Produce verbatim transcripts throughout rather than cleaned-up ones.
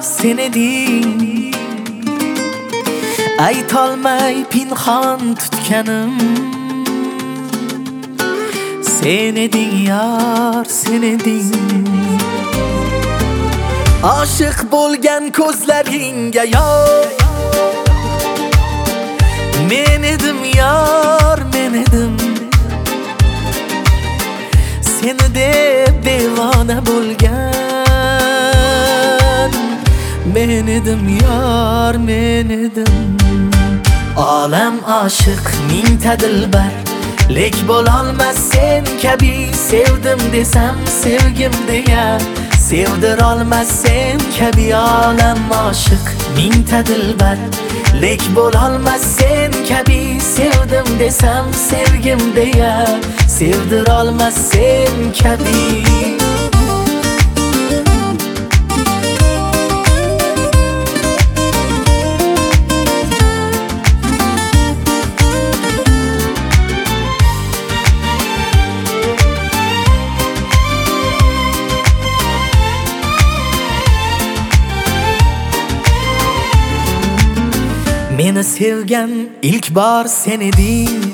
sen eding. Aytolmay pinhon tutganim sen eding yar, sen eding. Oshiq bo'lgan ko'zlaringga yor men edim yar, men edim. Seni deb devona bo'lgan men edim yar, men edim. Olam oshiq mingta dilbar, lek bo'lolmas sen kabi. Sevdim desam sevgim deya, sevdirolmas sen kabi. Olam oshiq mingta dilbar, lek bo'lolmas sen kabi. Sevdim desam sevgim deya, sevdirolmas sen kabi. Meni sevgan ilk bor sen eding.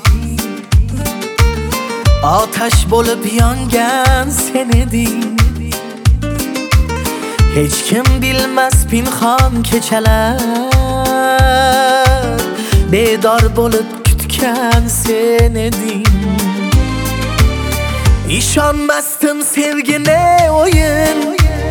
Otash bo'lib yongan sen eding. Hech kim bilmas pinhon kechalar, bedor bo'lib kutgan sen eding. Ishonmasdim sevgine o'yin,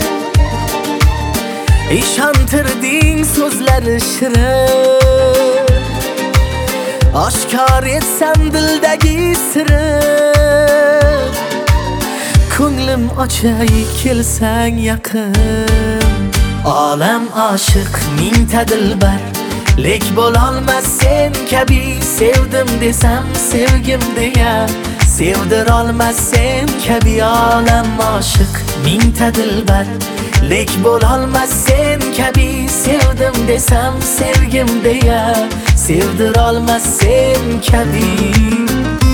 ishontirding so'zlari shirin. Oshkor etsam dildagi sirim, ko'nglim ochay kelsang yaqin. Olam oshiq mingta dilbar, lek bo'lolmas sen kabi. Sevdim desam sevgim deya, sevdirolmas sen kabi. Olam oshiq mingta dilbar, lek bo'lolmas sen kabi. Sevdim desam sevgim deya, sevdirolmas sen kabi.